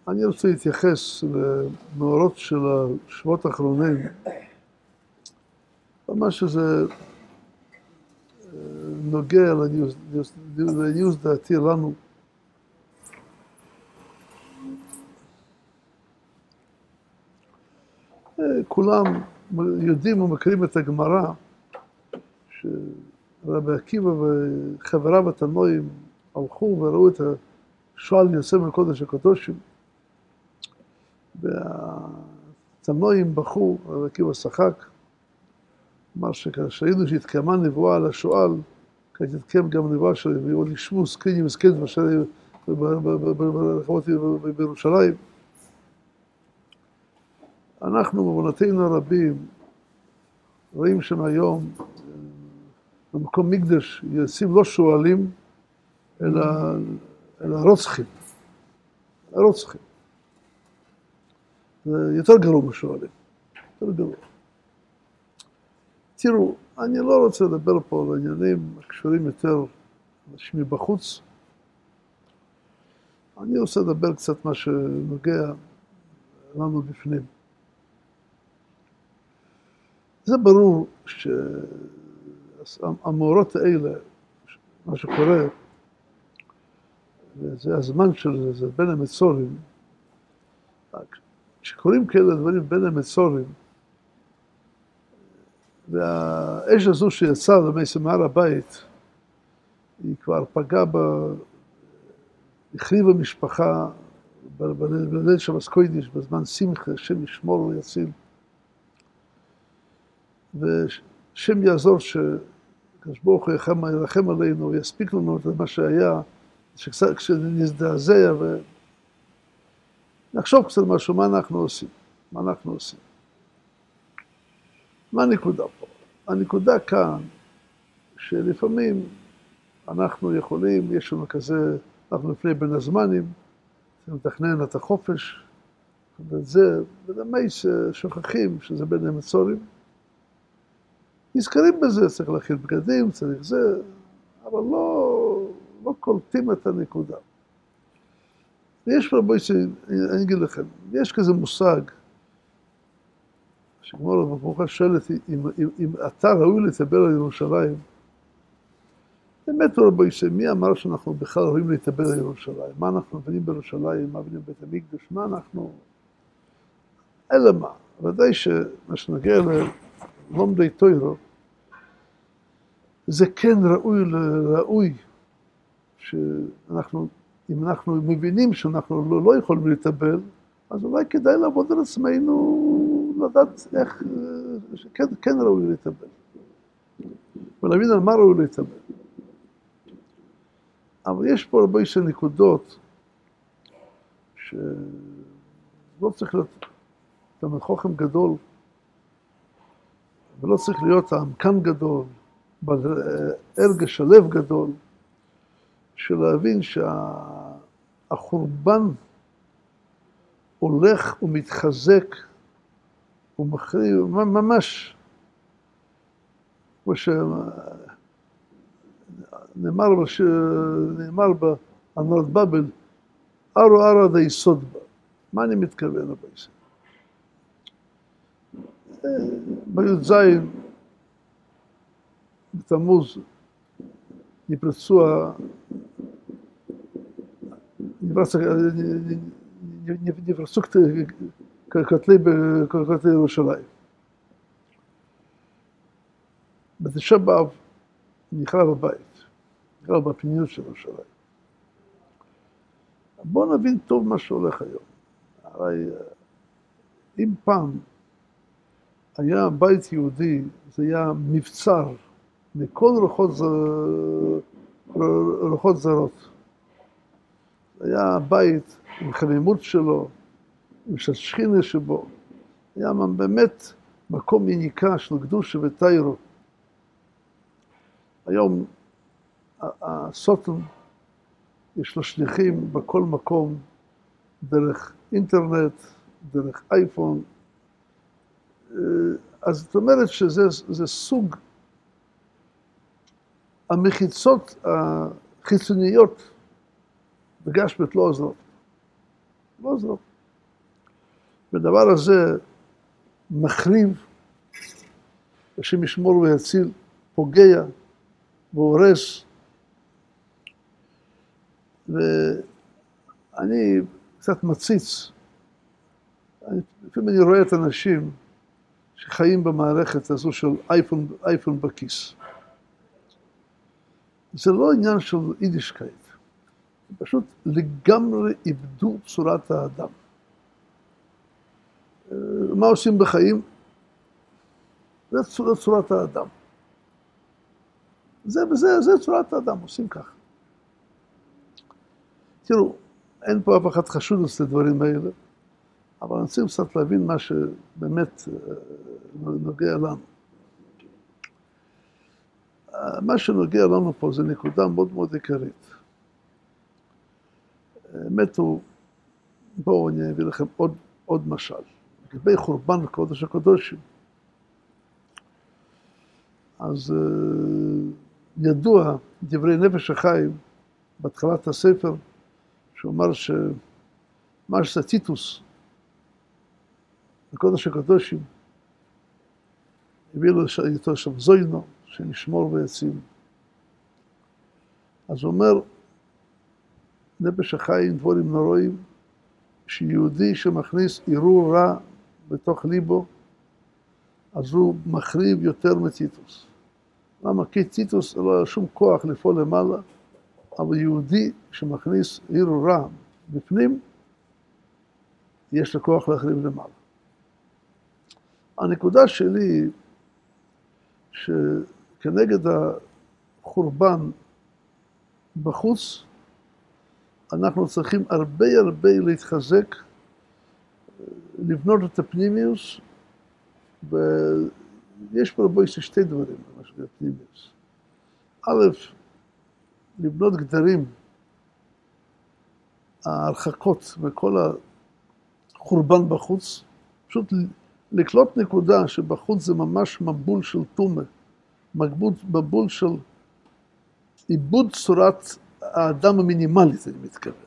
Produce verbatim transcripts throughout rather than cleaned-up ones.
אני רוצה להתייחס למאורות של השבועות האחרונים, ממש שזה נוגע לניוז דעתי לנו. כולם יודעים ומכירים את הגמרא, שרבי עקיבא וחבריו התנועים הלכו וראו את השועל יוצא מקודש הקדושים, והתנועים בכו, רבי עקיבא שחק, אמר שכשראינו שהתקיימה נבואה על השועל, כעת התקיים גם נבואה שלו, ועוד ישבו זקנים וזקנים ברחובות בירושלים. אנחנו בעוונותינו הרבים רואים שם היום במקום מקדש יוצאים לא שועלים אלא, אלא רוצחים, רוצחים. זה יותר גרוע משועלים, יותר גרוע. תראו, אני לא רוצה לדבר פה על עניינים הקשורים יותר אנשים מבחוץ. אני רוצה לדבר קצת מה שנוגע לנו בפנים. זה ברור שהמאורות האלה, מה שקורה, וזה הזמן של זה בין המצורים, כשקוראים כאלה דברים בין המצורים, והאש הזו שיצאה למעשה מהר הבית, היא כבר פגעה בה, החריבה משפחה בליל שבס קודש, בזמן שמחה, השם ישמור ויציל. ושם יעזור שקדוש ברוך הוא ירחם עלינו ויספיק לנו את מה שהיה, כשנזדעזע ונחשוב קצת משהו, מה אנחנו עושים, מה אנחנו עושים. מה הנקודה פה? הנקודה כאן, שלפעמים אנחנו יכולים, יש לנו כזה, אנחנו לפני בין הזמנים, מתכנן את החופש, ואת זה, ולמי ששוכחים שזה בין המצורים. נזכרים בזה, צריך להכין בגדים, צריך זה, אבל לא, לא קולטים את הנקודה. ויש פה, בואי, אני אגיד לכם, יש כזה מושג, שכמו רב מוכר שואלת, אם, אם, אם אתה ראוי להתאבל על ירושלים, באמת רבי מי אמר שאנחנו בכלל ראויים להתאבל על ירושלים? מה אנחנו מבינים בירושלים? מה מבינים בית המקדש? מה אנחנו... אלא מה? ודאי שמה שנגיע ללומדי תוירו, זה כן ראוי לראוי, שאנחנו, אם אנחנו מבינים שאנחנו לא, לא יכולים להתאבל, אז אולי כדאי לעבוד על עצמנו, לדעת איך, שכן כן ראוי להתאבל. ולהבין על מה ראוי להתאבל. אבל יש פה הרבה של נקודות, שלא צריך להיות תלמיד חכם גדול, ולא צריך להיות העמקן גדול, בהרגש הלב גדול, של להבין שהחורבן הולך ומתחזק ומחריב, ממש, כמו שנאמר באנורת בבל, ארו ארו די סוד בה. מה אני מתכוון לבייסה? בי"ז בתמוז נפרצו נפרצו כתלי ירושלים. בתשעה באב נחרב הבית, נחרב בפנימיות של ירושלים. בואו נבין טוב מה שהולך היום. הרי אם פעם היה בית יהודי, זה היה מבצר מכל רוחות, רוחות זרות. זה היה בית עם חמימות שלו, עם שכינה שבו. היה באמת מקום יניקה של קדושה ותיירו. היום הסוטון יש לו שליחים בכל מקום, דרך אינטרנט, דרך אייפון. אז זאת אומרת שזה סוג, המחיצות החיצוניות בגשמת לא עוזרות. לא עוזר. ודבר הזה מחריב, השם ישמור ויציל, פוגע והורס. ואני קצת מציץ, לפעמים אני רואה את האנשים שחיים במערכת הזו של אייפון, אייפון בכיס. זה לא עניין של יידישקייט, זה פשוט לגמרי איבדו צורת האדם. מה עושים בחיים? זה צורת האדם. זה וזה, זה צורת האדם, עושים ככה. תראו, אין פה אף אחד חשוד על הדברים האלה, אבל אני צריך קצת להבין מה שבאמת נוגע לנו. מה שנוגע לנו פה זה נקודה מאוד מאוד עיקרית. האמת הוא, בואו אני אביא לכם עוד, עוד משל. לגבי חורבן קודש הקודשים. אז ידוע דברי נפש החיים בהתחלת הספר, שהוא אמר שמה שעשה טיטוס בקודש הקודשים, הביא לו איתו שם זוינו, שנשמור ויציל. אז הוא אומר, נפש החיים דבורים נוראים, שיהודי שמכניס ערעור רע בתוך ליבו, אז הוא מחריב יותר מטיטוס. למה? כי טיטוס לא היה שום כוח לפעול למעלה, אבל יהודי שמכניס ערעור רע בפנים, יש לו כוח להחריב למעלה. הנקודה שלי, שכנגד החורבן בחוץ, אנחנו צריכים הרבה הרבה להתחזק, לבנות את הפנימיוס, ויש פה בו שתי דברים, מה שזה הפנימיוס. א', לבנות גדרים, ההרחקות וכל החורבן בחוץ, פשוט לקלוט נקודה שבחוץ זה ממש מבול של תומה, מבול של איבוד צורת האדם המינימלית, אני מתכוון.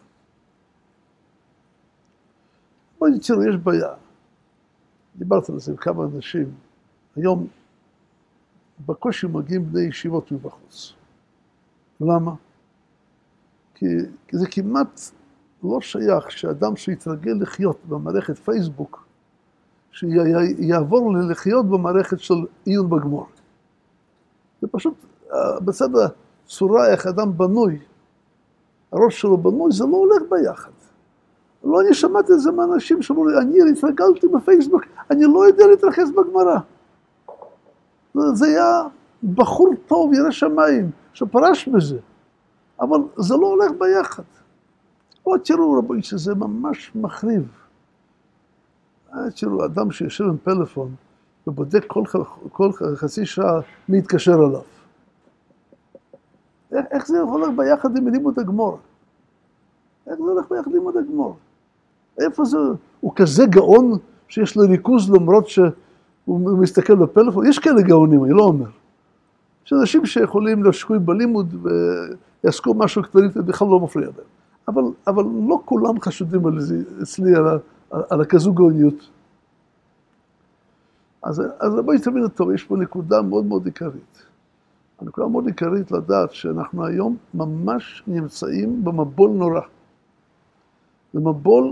בואי תראו, יש בעיה. דיברתי על זה עם כמה אנשים. היום בקושי מגיעים בני ישיבות מבחוץ. למה? כי, כי זה כמעט לא שייך שאדם שיתרגל לחיות במערכת פייסבוק, שיעבור לחיות במערכת של עיון בגמור. זה פשוט, בצד הצורה איך אדם בנוי, הראש שלו בנוי, זה לא הולך ביחד. לא, אני שמעתי את זה מאנשים שאומרו לי, אני התרגלתי בפייסבוק, אני לא יודע להתרחץ בגמרא. זה היה בחור טוב, ירא שמיים, שפרש בזה, אבל זה לא הולך ביחד. או תראו רבוי שזה ממש מחריב. תראו, אדם שיושב עם פלאפון ובודק כל, כל חצי שעה מי יתקשר עליו. איך, איך זה הולך ביחד עם לימוד הגמור? איך זה הולך ביחד עם לימוד הגמור? איפה זה? הוא כזה גאון שיש לו ריכוז למרות שהוא מסתכל בפלאפון? יש כאלה גאונים, אני לא אומר. יש אנשים שיכולים להשקוע בלימוד ויעסקו משהו כתרית ובכלל לא מפריע להם. אבל, אבל לא כולם חשודים על זה, אצלי על, על, על הכזו גאוניות. אז, אז בואי תבין טוב, יש פה נקודה מאוד מאוד עיקרית. הנקודה מאוד עיקרית לדעת שאנחנו היום ממש נמצאים במבול נורא. זה מבול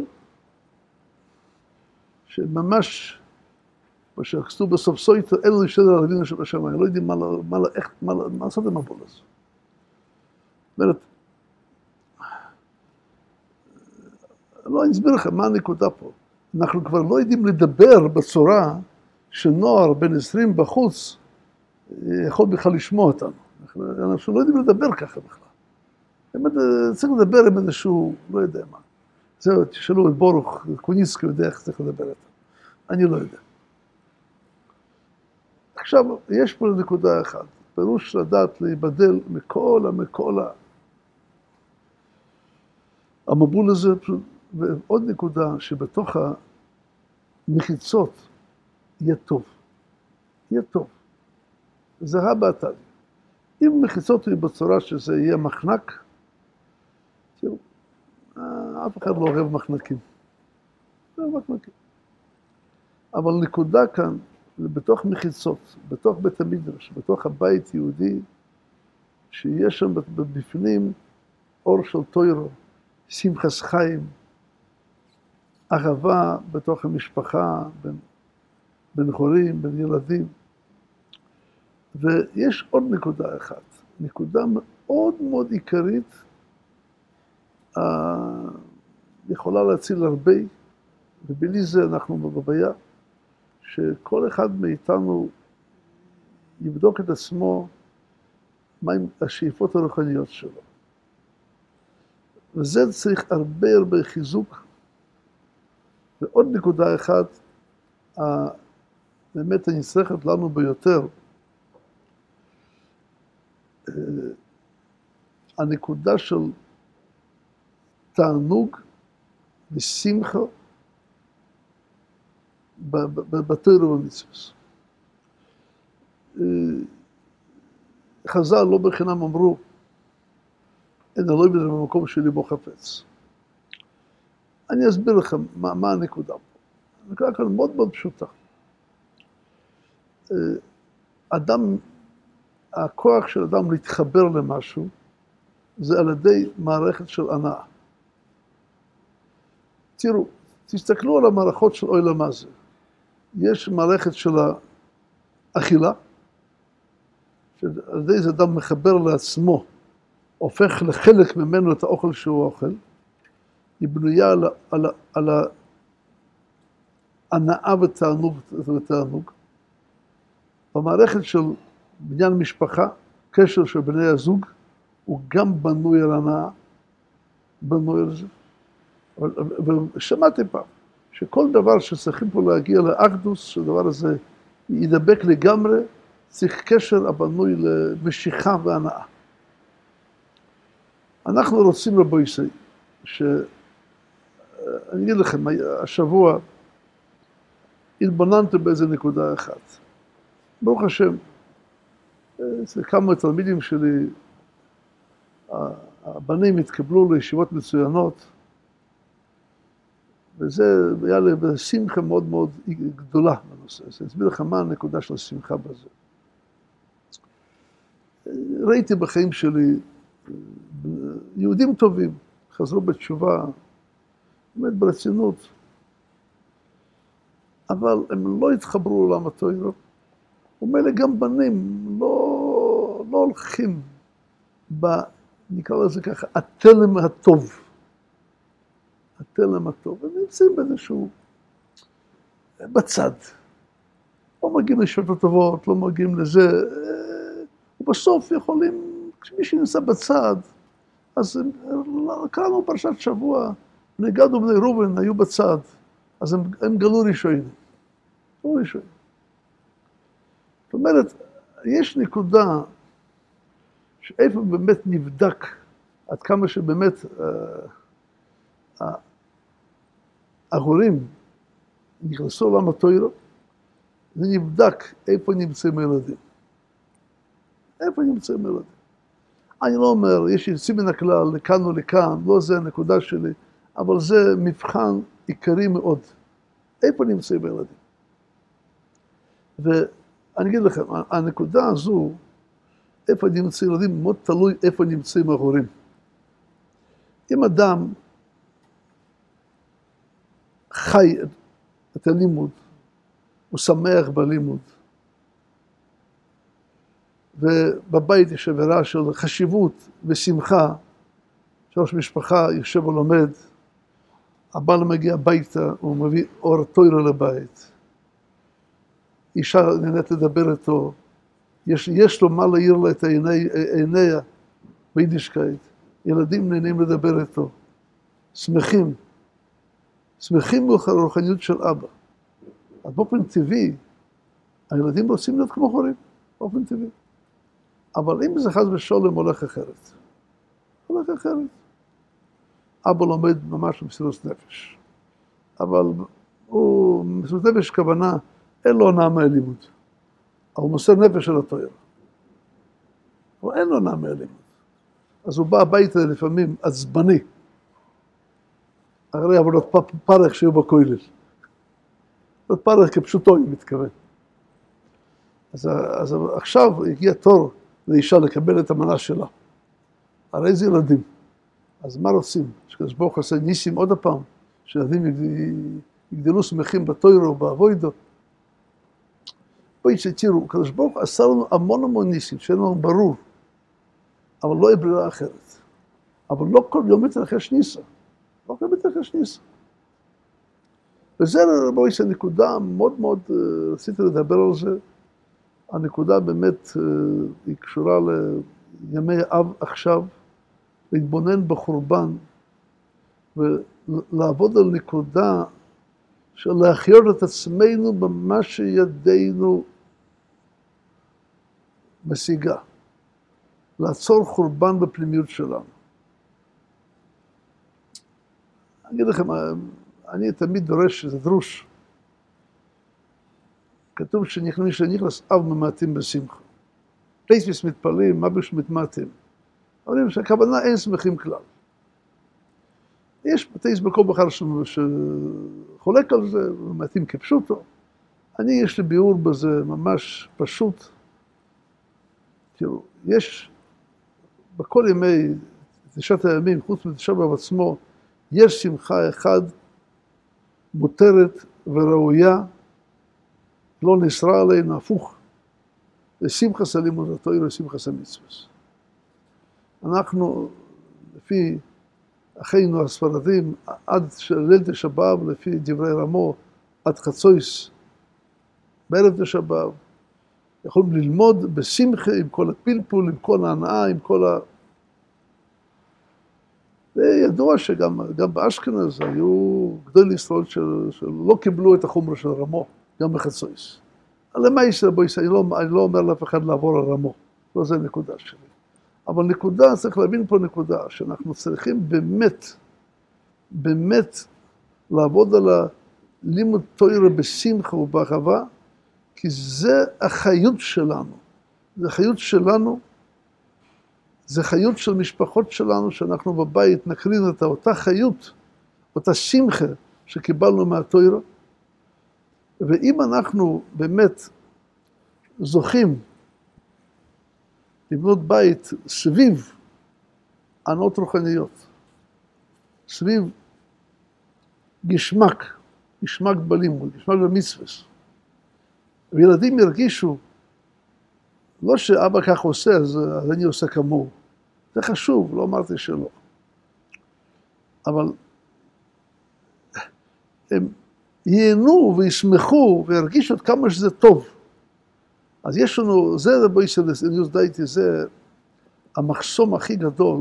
שממש, מה שכתוב בסוף סויטר, אין לי שדר הלווינו שבשמיים, לא יודעים מה, מה, איך, מה, מה לעשות עם המבול הזה. זאת אומרת, לא אני אסביר לכם מה הנקודה פה. אנחנו כבר לא יודעים לדבר בצורה שנוער בן עשרים בחוץ יכול בכלל לשמוע אותנו. אנחנו לא יודעים לדבר ככה בכלל. צריך לדבר עם איזשהו, לא יודע מה. זהו, תשאלו את בורוך, קוניצקי יודע איך צריך לדבר איתו. אני לא יודע. עכשיו, יש פה נקודה אחת. פירוש לדעת להיבדל מכל, מכל המבול הזה, ועוד נקודה שבתוך המחיצות יהיה טוב. יהיה טוב. זה הבעתן. אם מחיצות יהיו בצורה שזה יהיה מחנק, תראו, אף אחד לא אוהב מחנקים. זה רק נקי. אבל נקודה כאן, בתוך מחיצות, בתוך בית המדרש, בתוך הבית יהודי, שיש שם בפנים אור של תוירו, שמחס חיים, אהבה בתוך המשפחה, בין, בין הורים, בין ילדים. ויש עוד נקודה אחת, נקודה מאוד מאוד עיקרית, אה, יכולה להציל הרבה, ובלי זה אנחנו בבעיה, שכל אחד מאיתנו יבדוק את עצמו, מהם השאיפות הרוחניות שלו. וזה צריך הרבה הרבה חיזוק. ועוד נקודה אחת, באמת הנצרכת לנו ביותר, הנקודה של תענוג ושמחה בתורה ובמצוות. חז"ל לא בחינם אמרו, אין אלוהים בזה במקום שליבו חפץ. אני אסביר לכם מה, מה הנקודה פה. הנקודה כאן מאוד מאוד פשוטה. אדם, הכוח של אדם להתחבר למשהו, זה על ידי מערכת של הנאה. תראו, תסתכלו על המערכות של עולם הזה. יש מערכת של האכילה, שעל ידי זה אדם מחבר לעצמו, הופך לחלק ממנו את האוכל שהוא אוכל, היא בנויה על, על, על ההנאה ותענוג, ותענוג. במערכת של בניין משפחה, קשר של בני הזוג, הוא גם בנוי על הנאה, בנוי על זה. ושמעתי פעם, שכל דבר שצריכים פה להגיע לאחדוס, שהדבר הזה ידבק לגמרי, צריך קשר הבנוי למשיכה והנאה. אנחנו רוצים רבו ישראל, שאני אגיד לכם, השבוע התבוננתי באיזה נקודה אחת. ברוך השם, כמה תלמידים שלי, הבנים התקבלו לישיבות מצוינות, וזה היה לי שמחה מאוד מאוד גדולה בנושא. אז אני אסביר לכם מה הנקודה של השמחה בזה. ראיתי בחיים שלי יהודים טובים, חזרו בתשובה, באמת ברצינות, אבל הם לא התחברו לעולם התורה. ומילא גם בנים לא, לא הולכים ב, נקרא לזה ככה, התלם הטוב. התלם הטוב. הם נמצאים באיזשהו, בצד. לא מגיעים לשעות הטובות, לא מגיעים לזה. ובסוף יכולים, כשמישהו נמצא בצד, אז קראנו פרשת שבוע, בני גד ובני ראובן היו בצד, אז הם, הם גלו ראשונים. גלו ראשונים. זאת אומרת, יש נקודה שאיפה באמת נבדק עד כמה שבאמת אה, ההורים נכנסו לעולם התורה, זה נבדק איפה נמצאים הילדים. איפה נמצאים הילדים. אני לא אומר, יש יוצאים מן הכלל, לכאן או לכאן, לא זה הנקודה שלי, אבל זה מבחן עיקרי מאוד. איפה נמצאים הילדים. ואני אגיד לכם, הנקודה הזו, איפה נמצאים ילדים, מאוד תלוי איפה נמצאים ההורים. אם אדם חי את הלימוד, הוא שמח בלימוד, ובבית יש עבירה של חשיבות ושמחה, שראש משפחה יושב ולומד, הבעל מגיע הביתה, הוא מביא אור תורה לבית, אישה נהנית לדבר איתו, יש, יש לו מה להאיר לה את עיני, עיניה ביידישקייט, ילדים נהנים לדבר איתו, שמחים, שמחים ברוחניות של אבא. אז באופן טבעי, הילדים רוצים להיות כמו הורים, באופן טבעי. אבל אם זה חס ושלום הולך אחרת, הולך אחרת. אבא לומד ממש במסירות נפש. אבל הוא, מסירות נפש כוונה, אין לו הנאה מהלימוד. הוא מוסר נפש של התורה. אבל אין לו הנאה מהלימוד. אז הוא בא הביתה לפעמים עצבני. הרי עבודת פרך שהיו בכולל. עבודת פרך כפשוטו, היא מתכוון. אז, אז עכשיו הגיע תור לאישה לקבל את המנה שלה. הרי זה ילדים. אז מה רוצים? שקדוש ברוך הוא עושה ניסים עוד הפעם, שילדים יגדלו שמחים בתוירו ובאבוידו. בואי שתראו, קדוש ברוך הוא עשה לנו המון המון ניסים, שאין לנו ברור, אבל לא יהיה ברירה אחרת. אבל לא כל יום מתרחש ניסה. לא כל יום מתרחש ניסה. וזה בואי שהנקודה מאוד מאוד, רציתי לדבר על זה, הנקודה באמת היא קשורה לימי אב עכשיו, להתבונן בחורבן ולעבוד על נקודה של להחיות את עצמנו במה שידינו משיגה. לעצור חורבן בפנימיות שלנו. אני אגיד לכם, אני תמיד דורש שזה דרוש. כתוב שנכנס שנכנס אב ממעטים בשמחה. פייספיס מתפלאים, מה בשביל מתמעטים? אומרים שהכוונה אין שמחים כלל. יש בתי בכל בחר שחולק על זה, ומתאים כפשוטו. אני, יש לי ביאור בזה ממש פשוט. תראו, יש בכל ימי תשעת הימים, חוץ מתשעה באב עצמו, יש שמחה אחד מותרת וראויה, לא נשרה עלינו, הפוך. לשמחה סלימות התורה, לשמחה סמצווה. אנחנו, לפי אחינו הספרדים, עד ליל תשעה באב, לפי דברי רמו, עד חצויס, בערב תשעה באב, יכולים ללמוד בשמחה עם כל הפלפול, עם כל ההנאה, עם כל ה... וידוע שגם גם באשכנז היו גדולי ישראל של, שלא קיבלו את החומר של רמו, גם בחצויס. למה יש רבו ישראל? אני לא, אני לא אומר לאף אחד לעבור על רמו, לא זה נקודה שלי. אבל נקודה, צריך להבין פה נקודה, שאנחנו צריכים באמת, באמת לעבוד על הלימוד תורה בשמחה ובאהבה, כי זה החיות שלנו. זה החיות שלנו, זה חיות של משפחות שלנו, שאנחנו בבית נקרין את אותה חיות, אותה שמחה שקיבלנו מהתורה. ואם אנחנו באמת זוכים לבנות בית סביב ענות רוחניות, סביב גשמק, גשמק בלימוד, גשמק במצווה. וילדים ירגישו, לא שאבא כך עושה, אז, אז אני עושה כמוהו. זה חשוב, לא אמרתי שלא. אבל הם ייהנו וישמחו וירגישו עד כמה שזה טוב. אז יש לנו, זה רבוי של ניוס דייטי, זה המחסום הכי גדול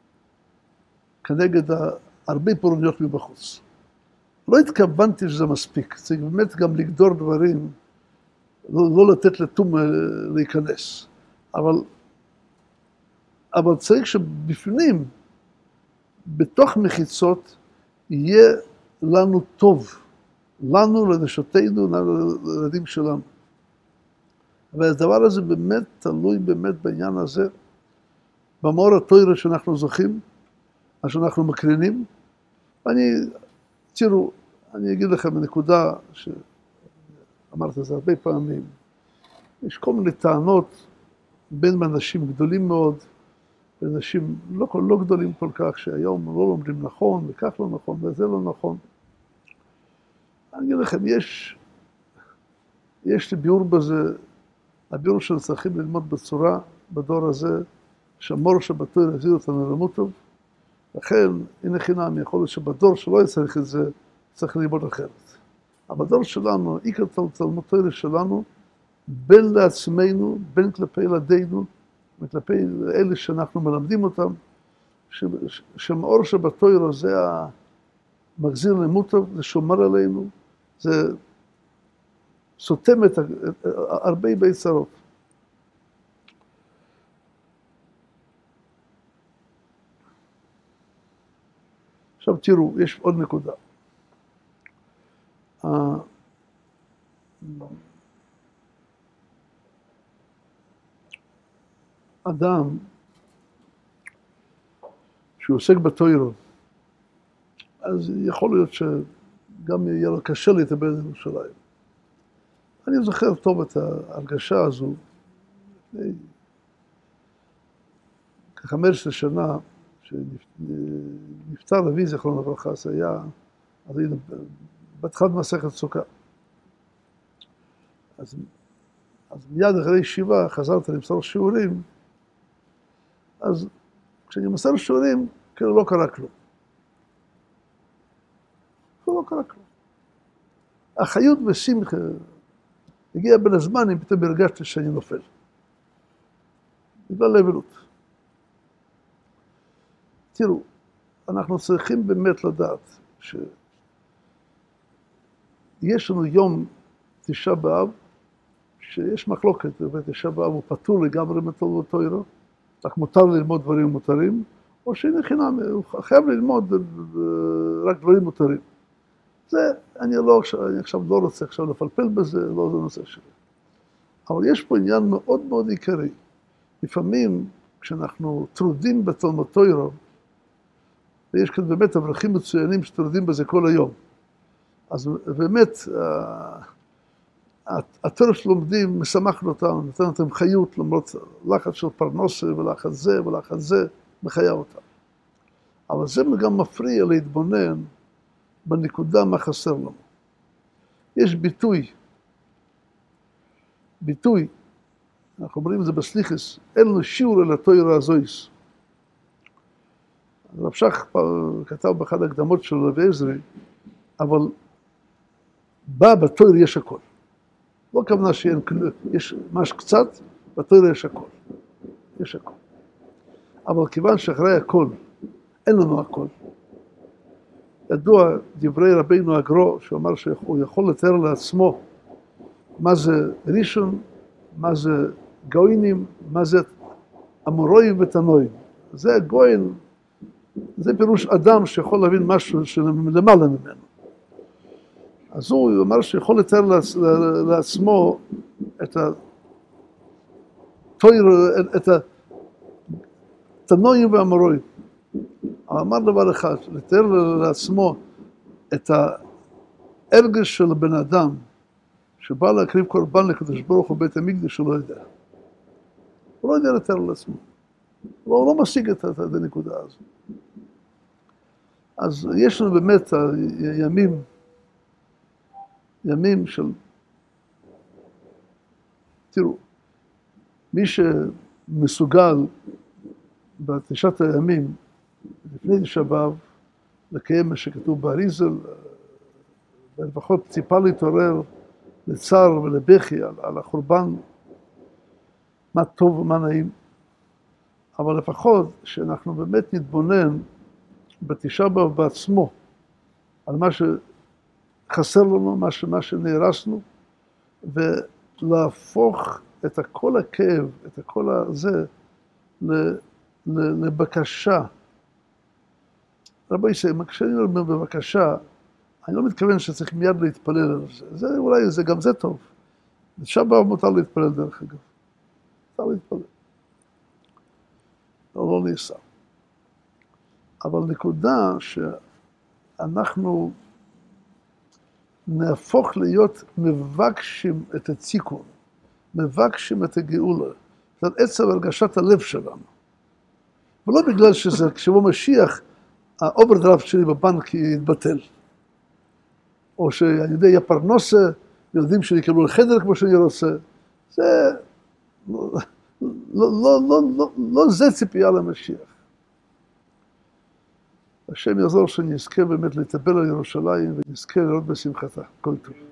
כנגד הרבה פורענויות מבחוץ. לא התכוונתי שזה מספיק, צריך באמת גם לגדור דברים, לא, לא לתת לתום להיכנס. אבל, אבל צריך שבפנים, בתוך מחיצות, יהיה לנו טוב. לנו, לנשותינו, לילדים שלנו. והדבר הזה באמת תלוי באמת בעניין הזה, במאור התורה שאנחנו זוכים, מה שאנחנו מקרינים. ואני, תראו, אני אגיד לכם בנקודה שאמרת את זה הרבה פעמים, יש כל מיני טענות בין אנשים גדולים מאוד, ואנשים לא, לא גדולים כל כך, שהיום לא לומדים נכון, וכך לא נכון, וזה לא נכון. אני אגיד לכם, יש, יש לי ביאור בזה, הביאור שצריכים ללמוד בצורה, בדור הזה, שהמור שבתורה יזיד אותנו למות טוב, לכן, הנה חינם, יכול להיות שבדור שלא יצריך את זה, צריך ללמוד אחרת. אבל בדור שלנו, עיקר תלמוד תורה שלנו, בין לעצמנו, בין כלפי ילדינו, וכלפי אלה שאנחנו מלמדים אותם, שהמאור שבתורה זה המחזיר למות טוב, זה שומר עלינו, זה סותם את הרבה ביצרות. עכשיו תראו, יש עוד נקודה. אדם שהוא עוסק בתורה, אז יכול להיות שגם יהיה לו קשה להתאבל על ירושלים. אני זוכר טוב את ההרגשה הזו, לפני כ-חמש עשרה שנה, שנפטר אבי זיכרונו לברכה, זה היה, אז היינו בהתחלת מסכת סוכה. אז, אז מיד אחרי ישיבה חזרתי למסור שיעורים, אז כשאני מסר שיעורים, כאילו לא קרה כלום. לא קרה כלום. החיות ושמחה, הגיע בין הזמן, אם פתאום הרגשתי שאני נופל. בגלל אבלות. תראו, אנחנו צריכים באמת לדעת שיש לנו יום תשעה באב, שיש מחלוקת, ותשעה באב הוא פטור לגמרי מתולדות תורה, רק מותר ללמוד דברים מותרים, או שהנה חינם, הוא חייב ללמוד רק דברים מותרים. זה, אני לא, אני עכשיו לא רוצה עכשיו לפלפל בזה, לא זה נושא שלי. אבל יש פה עניין מאוד מאוד עיקרי. לפעמים, כשאנחנו טרודים בתלמוד תורה, ויש כאן באמת אברכים מצוינים שטרודים בזה כל היום, אז באמת, התורה שלומדים משמחנו אותנו, נותן אותם חיות, למרות לחץ של פרנסה ולחץ זה ולחץ זה, מחיה אותם. אבל זה גם מפריע להתבונן בנקודה מה חסר לנו. יש ביטוי, ביטוי, אנחנו אומרים את זה בסליחס, אין לנו שיעור על התורה הזויס. רב שך כתב באחד ההקדמות של רבי עזרי, אבל בא בתורה יש הכל. לא כוונה שיש ממש קצת, בתורה יש הכל. יש הכל. אבל כיוון שאחרי הכל, אין לנו הכל. ידוע דברי רבינו הגרו, שהוא אמר שהוא יכול לתאר לעצמו מה זה ראשון, מה זה גוינים, מה זה אמוראים ותנועים. זה גוין, זה פירוש אדם שיכול להבין משהו שלמעלה ממנו. אז הוא אמר שיכול לתאר לעצמו את את התנועים והאמוראים. הוא אמר דבר אחד, לתאר לעצמו את ההרגש של הבן אדם, שבא להקריב קורבן לקדוש ברוך הוא בית המקדש, הוא לא יודע. הוא לא יודע לתאר לעצמו. הוא לא משיג את הנקודה הזו. אז יש לנו באמת ימים, ימים של, תראו, מי שמסוגל בתשעת הימים, לפני תשעה באב, לקיים מה שכתוב באריזל, ולפחות ציפה להתעורר לצער ולבכי על, על החורבן, מה טוב ומה נעים. אבל לפחות שאנחנו באמת נתבונן בתשעה באב בעצמו, על מה שחסר לנו, מה, ש, מה שנהרסנו, ולהפוך את כל הכאב, את כל הזה, לבקשה. רבי ישראל, כשאני אומר בבקשה, אני לא מתכוון שצריך מיד להתפלל על זה. זה אולי, זה, גם זה טוב. תשעה באב מותר להתפלל דרך אגב. מותר להתפלל. לא, לא נעשה. אבל נקודה שאנחנו נהפוך להיות מבקשים את התיקון, מבקשים את הגאולה, זאת עצם הרגשת הלב שלנו. ולא בגלל שזה, כשבוא משיח, האוברדרפט שלי בבנק יתבטל. או שאני יודע, יהיה פרנסה, ילדים שלי יקבלו לחדר כמו שאני רוצה. זה, לא, לא, לא, לא, לא, לא זה ציפייה למשיח. השם יעזור שנזכה באמת להתאבל על ירושלים ונזכה לראות בשמחתה. כל טוב.